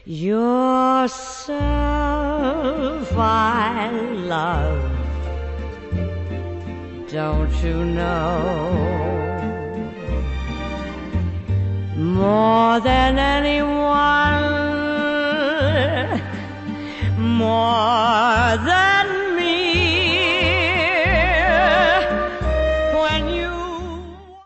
yourself I love. Don't you know? More than anyone, more than